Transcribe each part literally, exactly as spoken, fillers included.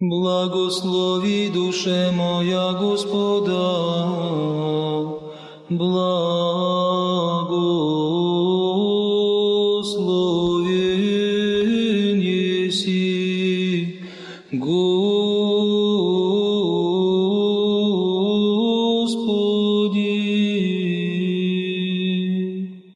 Благослови, душе моя, Господа, благословен еси, Господи.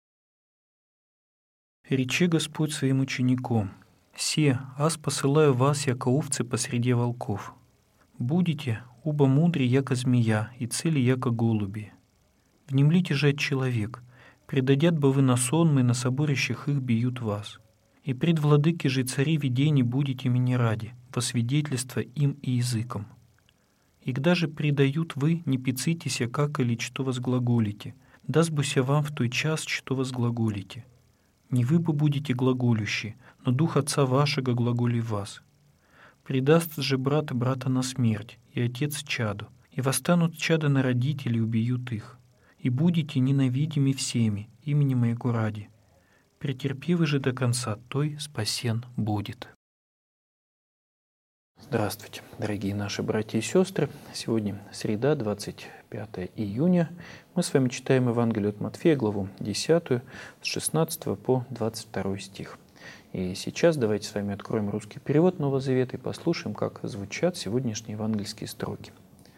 Рече Господь своим ученикам: «Се, аз посылаю вас, яко овцы посреди волков. Будете, оба мудри, яко змея, и цели, яко голуби. Внемлите же от человек, предадят бы вы на сонмы, на соборищах их бьют вас. И пред владыки же цари видений будете мне ради, во свидетельство им и языкам. И когда же предают вы, не пицитеся, как или что возглаголите, даст буся вам в той час, что возглаголите. Не вы бы будете глаголющи, но Дух Отца вашего глаголи в вас. Предаст же брат брата на смерть, и отец чаду, и восстанут чада на родителей, убьют их. И будете ненавидимы всеми, имени моего ради. Претерпевый же до конца, той спасен будет». Здравствуйте, дорогие наши братья и сестры. Сегодня среда, двадцать пятое июня. Мы с вами читаем Евангелие от Матфея, главу десятую, с шестнадцатого по двадцать второй стих. И сейчас давайте с вами откроем русский перевод Нового Завета и послушаем, как звучат сегодняшние евангельские строки.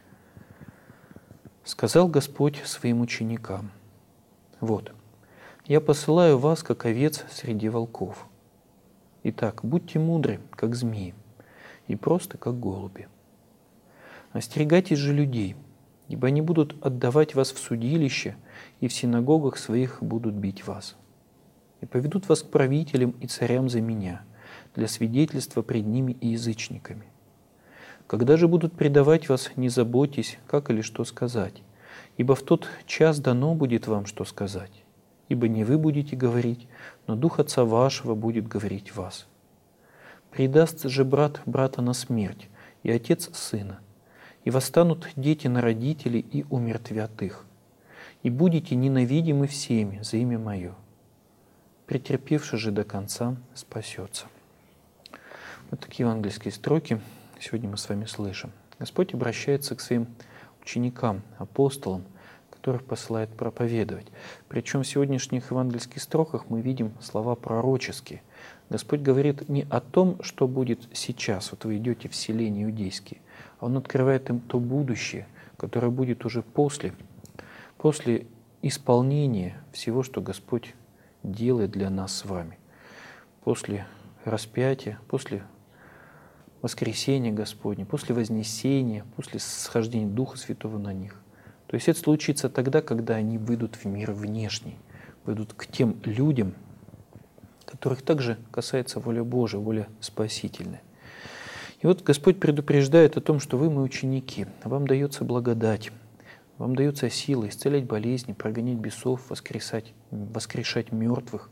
«Сказал Господь своим ученикам: вот, я посылаю вас, как овец среди волков. Итак, будьте мудры, как змеи, и просто, как голуби. Остерегайтесь же людей, ибо они будут отдавать вас в судилище, и в синагогах своих будут бить вас. И поведут вас к правителям и царям за меня, для свидетельства пред ними и язычниками. Когда же будут предавать вас, не заботьтесь, как или что сказать, ибо в тот час дано будет вам, что сказать. Ибо не вы будете говорить, но Дух Отца вашего будет говорить в вас. Предаст же брат брата на смерть, и отец сына, и восстанут дети на родителей и умертвят их. И будете ненавидимы всеми за имя Мое. Претерпевший же до конца спасется». Вот такие евангельские строки сегодня мы с вами слышим. Господь обращается к своим ученикам, апостолам, которых посылает проповедовать. Причем в сегодняшних евангельских строках мы видим слова пророческие. Господь говорит не о том, что будет сейчас, вот вы идете в селения иудейские, а Он открывает им то будущее, которое будет уже после, после исполнения всего, что Господь делает для нас с вами. После распятия, после воскресения Господня, после вознесения, после схождения Духа Святого на них. То есть это случится тогда, когда они выйдут в мир внешний, выйдут к тем людям, которых также касается воля Божия, воля спасительная. И вот Господь предупреждает о том, что вы мои ученики, вам дается благодать, вам дается сила исцелять болезни, прогонять бесов, воскресать, воскрешать мертвых.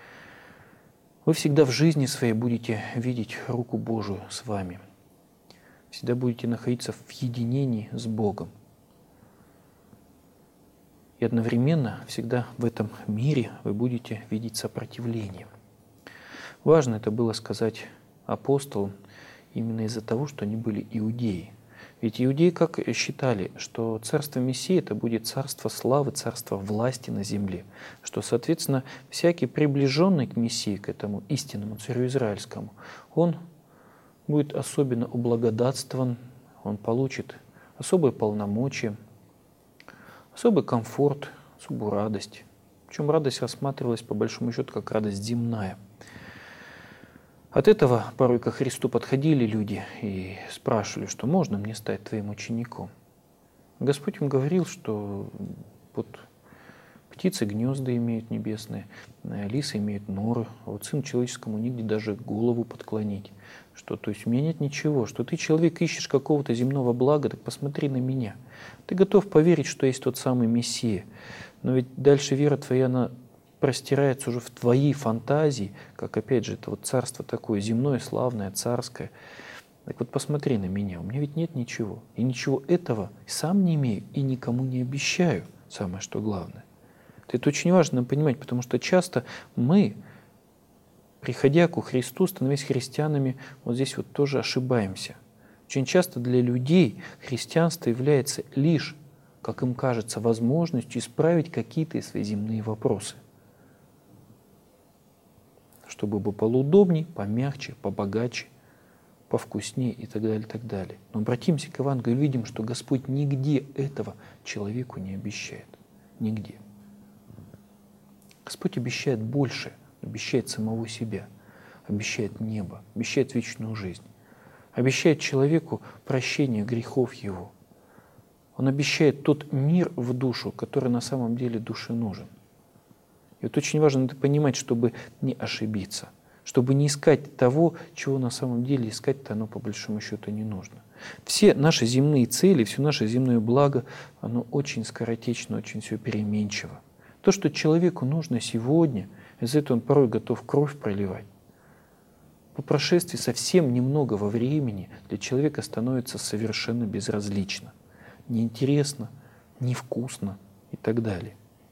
Вы всегда в жизни своей будете видеть руку Божию с вами. Всегда будете находиться в единении с Богом. И одновременно всегда в этом мире вы будете видеть сопротивление. Важно это было сказать апостолам именно из-за того, что они были иудеи. Ведь иудеи как считали, что царство Мессии это будет царство славы, царство власти на земле, что, соответственно, всякий приближенный к Мессии, к этому истинному царю израильскому, он будет особенно ублагодатствован, он получит особые полномочия, особый комфорт, особую радость. Причем радость рассматривалась по большому счету как радость земная. От этого порой ко Христу подходили люди и спрашивали, что можно мне стать твоим учеником. Господь им говорил, что вот птицы гнезда имеют небесные, лисы имеют норы, а вот Сыну Человеческому нигде даже голову подклонить. Что, то есть у меня нет ничего, что ты, человек, ищешь какого-то земного блага, так посмотри на меня. Ты готов поверить, что есть тот самый Мессия, но ведь дальше вера твоя, она простирается уже в твоей фантазии, как опять же это вот царство такое земное, славное, царское. Так вот посмотри на меня, у меня ведь нет ничего. И ничего этого сам не имею и никому не обещаю, самое что главное. Это очень важно понимать, потому что часто мы, приходя к Христу, становясь христианами, вот здесь вот тоже ошибаемся. Очень часто для людей христианство является лишь, как им кажется, возможностью исправить какие-то свои земные вопросы, чтобы было поудобней, помягче, побогаче, повкуснее и так далее, и так далее. Но обратимся к Евангелию, видим, что Господь нигде этого человеку не обещает. Нигде. Господь обещает больше, обещает самого себя, обещает небо, обещает вечную жизнь, обещает человеку прощение грехов его. Он обещает тот мир в душу, который на самом деле душе нужен. И вот очень важно это понимать, чтобы не ошибиться, чтобы не искать того, чего на самом деле искать-то оно по большому счету не нужно. Все наши земные цели, все наше земное благо, оно очень скоротечно, очень все переменчиво. То, что человеку нужно сегодня, из-за этого он порой готов кровь проливать. По прошествии совсем немногого времени для человека становится совершенно безразлично, неинтересно, невкусно и так далее.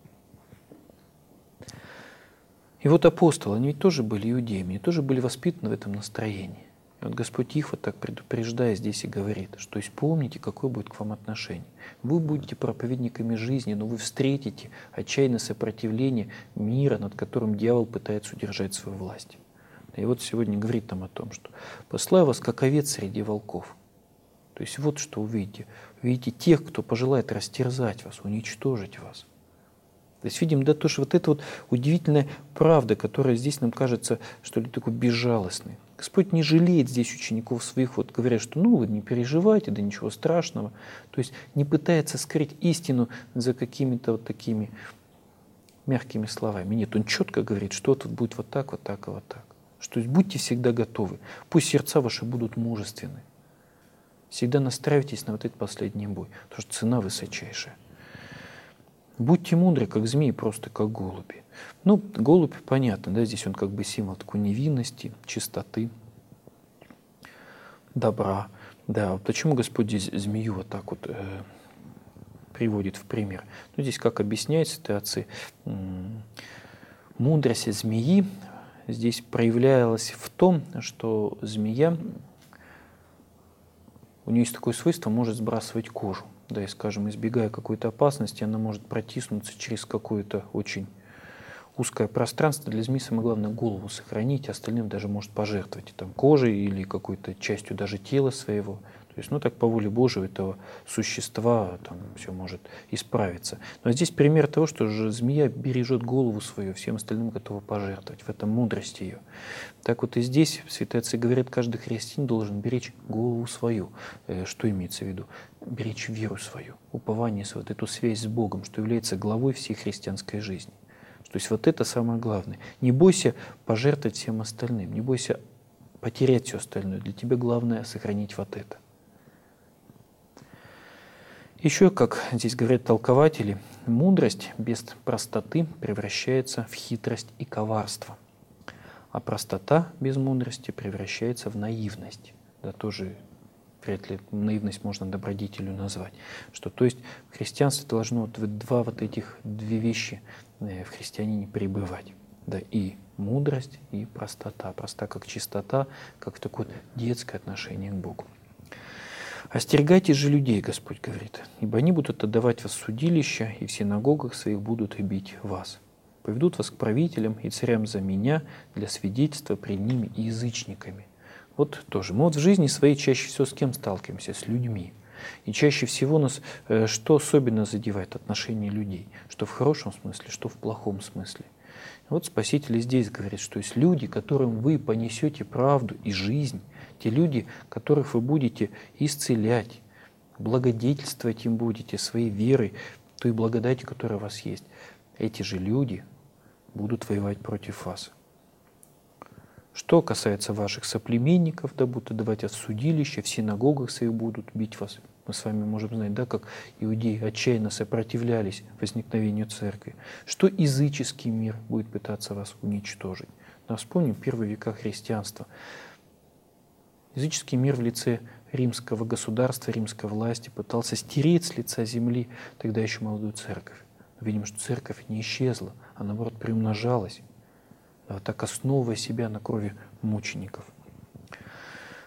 И вот апостолы, они ведь тоже были иудеями, они тоже были воспитаны в этом настроении. И вот Господь их вот так предупреждая здесь и говорит, что помните, какое будет к вам отношение. Вы будете проповедниками жизни, но вы встретите отчаянное сопротивление мира, над которым дьявол пытается удержать свою власть. И вот сегодня говорит нам о том, что «посылаю вас, как овец среди волков». То есть вот что увидите. Увидите тех, кто пожелает растерзать вас, уничтожить вас. То есть видим, да, то, что вот это вот удивительная правда, которая здесь нам кажется, что ли, такой безжалостной. Господь не жалеет здесь учеников своих, вот говорят, что ну вы не переживайте, да ничего страшного. То есть не пытается скрыть истину за какими-то вот такими мягкими словами. Нет, он четко говорит, что тут будет вот так, вот так и вот так. Что есть будьте всегда готовы. Пусть сердца ваши будут мужественны. Всегда настраивайтесь на вот этот последний бой, потому что цена высочайшая. Будьте мудры, как змеи, просто как голуби. Ну, голубь, понятно, да, здесь он как бы символ такой невинности, чистоты, добра. Да, вот почему Господь здесь змею вот так вот э, приводит в пример? Ну, здесь как объясняет ситуации, мудрость змеи здесь проявлялась в том, что змея, у нее есть такое свойство, может сбрасывать кожу. Да, и, скажем, избегая какой-то опасности, она может протиснуться через какое-то очень узкое пространство. Для змеи самое главное голову сохранить, остальным даже может пожертвовать там, кожей или какой-то частью даже тела своего. То есть, ну так по воле Божьей этого существа там все может исправиться. Но здесь пример того, что же змея бережет голову свою, всем остальным готова пожертвовать. В этом мудрость ее. Так вот и здесь святые отцы говорят, каждый христианин должен беречь голову свою. Что имеется в виду? Беречь веру свою, упование свое, вот эту связь с Богом, что является главой всей христианской жизни. То есть вот это самое главное. Не бойся пожертвовать всем остальным, не бойся потерять все остальное. Для тебя главное сохранить вот это. Еще, как здесь говорят толкователи, мудрость без простоты превращается в хитрость и коварство. А простота без мудрости превращается в наивность. Да, тоже вряд ли наивность можно добродетелю назвать. Что, то есть в христианстве должно вот два вот этих две вещи в христианине пребывать. Да, и мудрость, и простота. Проста как чистота, как такое детское отношение к Богу. «Остерегайтесь же людей, Господь говорит, ибо они будут отдавать вас в судилища, и в синагогах своих будут бить вас. Поведут вас к правителям и царям за меня для свидетельства пред ними и язычниками». Вот тоже. Мы вот в жизни своей чаще всего с кем сталкиваемся? С людьми. И чаще всего нас э, что особенно задевает? Отношения людей. Что в хорошем смысле, что в плохом смысле. Вот Спаситель здесь говорит, что есть люди, которым вы понесете правду и жизнь, те люди, которых вы будете исцелять, благодетельствовать им будете своей верой, той благодати, которая у вас есть. Эти же люди будут воевать против вас. Что касается ваших соплеменников, да будут отдавать вас в судилище, в синагогах своих будут бить вас. Мы с вами можем знать, да, как иудеи отчаянно сопротивлялись возникновению церкви. Что языческий мир будет пытаться вас уничтожить. Но вспомним первые века христианства. Языческий мир в лице римского государства, римской власти пытался стереть с лица земли тогда еще молодую церковь. Но видим, что церковь не исчезла, а наоборот приумножалась, так основывая себя на крови мучеников.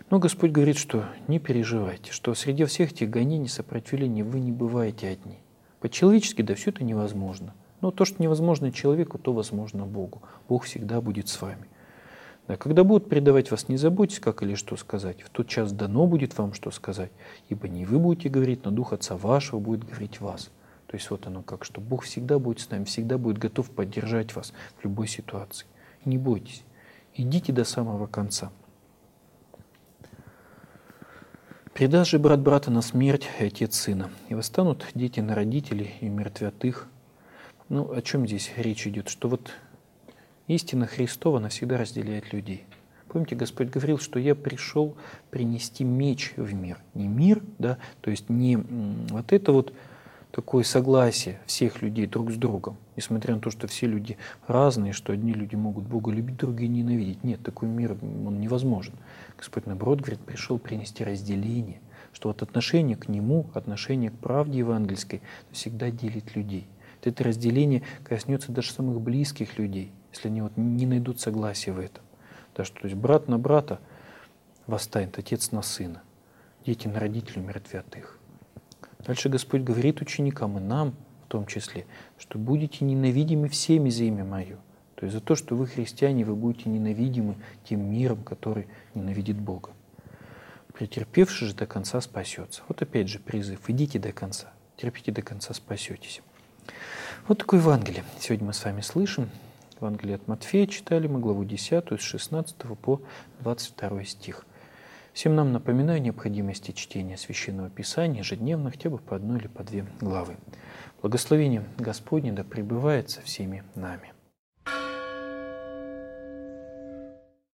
Но Господь говорит, что не переживайте, что среди всех этих гонений, сопротивлений вы не бываете одни. По-человечески, да, все это невозможно. Но то, что невозможно человеку, то возможно Богу. Бог всегда будет с вами. Да, когда будут предавать вас, не заботьтесь, как или что сказать. В тот час дано будет вам, что сказать. Ибо не вы будете говорить, но Дух Отца вашего будет говорить вас. То есть вот оно как, что Бог всегда будет с нами, всегда будет готов поддержать вас в любой ситуации. Не бойтесь. Идите до самого конца. «Предаст же брат брата на смерть, и отец сына, и восстанут дети на родителей, и мертвят их». Ну, о чем здесь речь идет? Что вот истина Христова навсегда разделяет людей. Помните, Господь говорил, что я пришел принести меч в мир. Не мир, да, то есть не вот это вот такое согласие всех людей друг с другом. Несмотря на то, что все люди разные, что одни люди могут Бога любить, другие ненавидеть. Нет, такой мир, он невозможен. Господь, наоборот, говорит, пришел принести разделение, что вот отношение к Нему, отношение к правде евангельской всегда делит людей. Это разделение коснется даже самых близких людей, если они вот не найдут согласия в этом. Да, что, то есть брат на брата восстанет, отец на сына, дети на родителей мертвят их. Дальше Господь говорит ученикам и нам в том числе, что будете ненавидимы всеми за имя Мое. То есть за то, что вы христиане, вы будете ненавидимы тем миром, который ненавидит Бога. Претерпевший же до конца спасется. Вот опять же призыв. Идите до конца. Терпите до конца, спасетесь. Вот такое Евангелие. Сегодня мы с вами слышим. Евангелие от Матфея читали мы главу десятую с шестнадцатого по двадцать второй стих. Всем нам напоминаю о необходимости чтения Священного Писания ежедневно, хотя бы по одной или по две главы. Благословение Господне да пребывает со всеми нами.